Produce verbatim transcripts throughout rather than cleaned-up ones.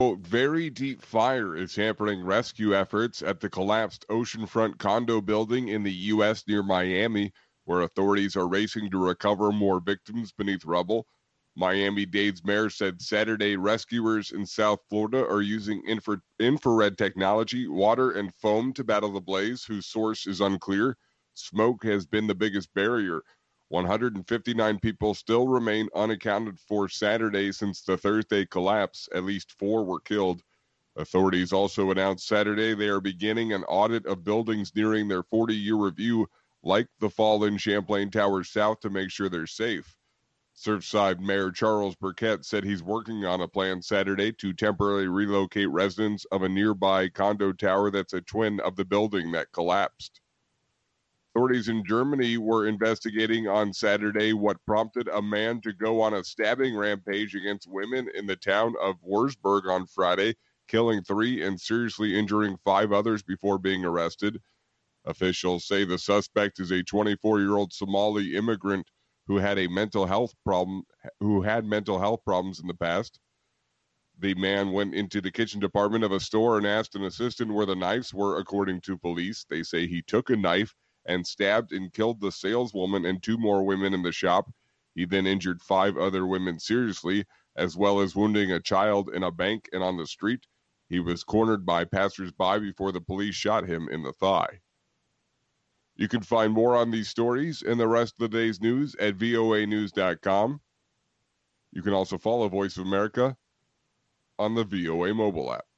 Very deep fire is hampering rescue efforts at the collapsed oceanfront condo building in the U S near Miami, where authorities are racing to recover more victims beneath rubble. Miami-Dade's mayor said Saturday rescuers in South Florida are using infra- infrared technology, water, and foam to battle the blaze, whose source is unclear. Smoke has been the biggest barrier. one hundred fifty-nine people still remain unaccounted for Saturday since the Thursday collapse. At least four were killed. Authorities also announced Saturday they are beginning an audit of buildings nearing their forty-year review, like the fallen Champlain Towers South, to make sure they're safe. Surfside Mayor Charles Burkett said he's working on a plan Saturday to temporarily relocate residents of a nearby condo tower that's a twin of the building that collapsed. Authorities in Germany were investigating on Saturday what prompted a man to go on a stabbing rampage against women in the town of Wurzburg on Friday, killing three and seriously injuring five others before being arrested. Officials say the suspect is a twenty-four-year-old Somali immigrant who had a mental health problem, who had mental health problems in the past. The man went into the kitchen department of a store and asked an assistant where the knives were, according to police. They say he took a knife and stabbed and killed the saleswoman and two more women in the shop. He then injured five other women seriously, as well as wounding a child in a bank and on the street. He was cornered by passersby before the police shot him in the thigh. You can find more on these stories and the rest of the day's news at V O A news dot com. You can also follow Voice of America on the V O A mobile app.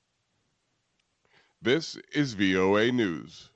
This is V O A News.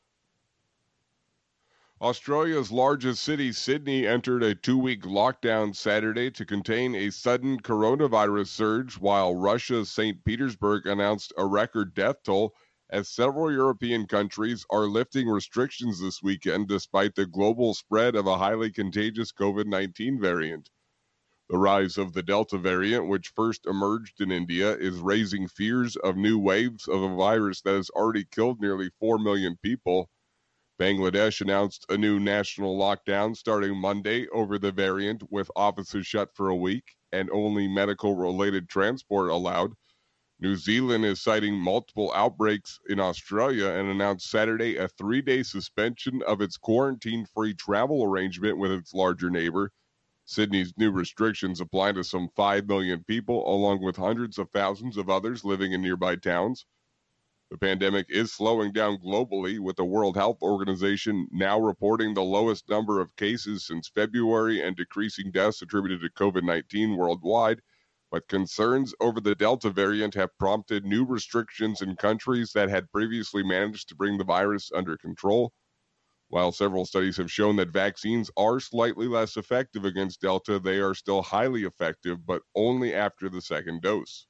Australia's largest city, Sydney, entered a two-week lockdown Saturday to contain a sudden coronavirus surge, while Russia's Saint Petersburg announced a record death toll, as several European countries are lifting restrictions this weekend despite the global spread of a highly contagious covid nineteen variant. The rise of the Delta variant, which first emerged in India, is raising fears of new waves of a virus that has already killed nearly four million people. Bangladesh announced a new national lockdown starting Monday over the variant, with offices shut for a week and only medical-related transport allowed. New Zealand is citing multiple outbreaks in Australia and announced Saturday a three-day suspension of its quarantine-free travel arrangement with its larger neighbor. Sydney's new restrictions apply to some five million people, along with hundreds of thousands of others living in nearby towns. The pandemic is slowing down globally, with the World Health Organization now reporting the lowest number of cases since February and decreasing deaths attributed to covid nineteen worldwide. But concerns over the Delta variant have prompted new restrictions in countries that had previously managed to bring the virus under control. While several studies have shown that vaccines are slightly less effective against Delta, they are still highly effective, but only after the second dose.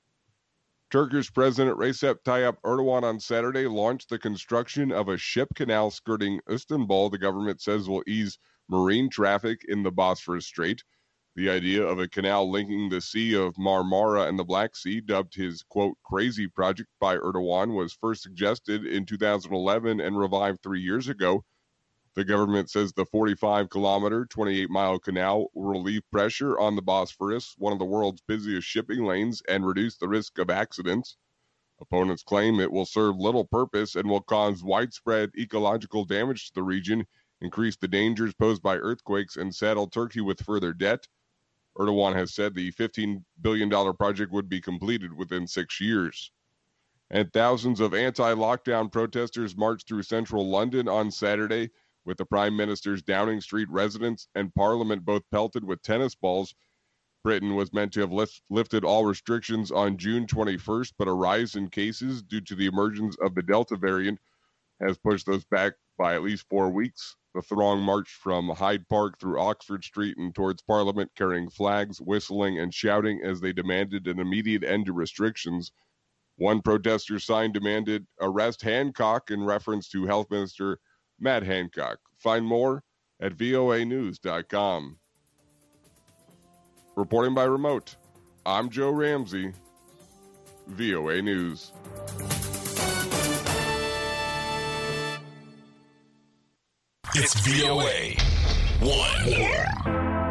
Turkish President Recep Tayyip Erdogan on Saturday launched the construction of a ship canal skirting Istanbul the government says will ease marine traffic in the Bosphorus Strait. The idea of a canal linking the Sea of Marmara and the Black Sea, dubbed his, quote, crazy project by Erdogan, was first suggested in two thousand eleven and revived three years ago. The government says the forty-five kilometer, twenty-eight mile canal will relieve pressure on the Bosphorus, one of the world's busiest shipping lanes, and reduce the risk of accidents. Opponents claim it will serve little purpose and will cause widespread ecological damage to the region, increase the dangers posed by earthquakes, and saddle Turkey with further debt. Erdogan has said the fifteen billion dollars project would be completed within six years. And thousands of anti-lockdown protesters marched through central London on Saturday, with the Prime Minister's Downing Street residence and Parliament both pelted with tennis balls. Britain was meant to have lift, lifted all restrictions on June twenty-first, but a rise in cases due to the emergence of the Delta variant has pushed those back by at least four weeks. The throng marched from Hyde Park through Oxford Street and towards Parliament, carrying flags, whistling, and shouting as they demanded an immediate end to restrictions. One protester sign demanded arrest Hancock in reference to Health Minister Matt Hancock. Find more at V O A news dot com. Reporting by remote, I'm Joe Ramsey, V O A News. It's V O A one.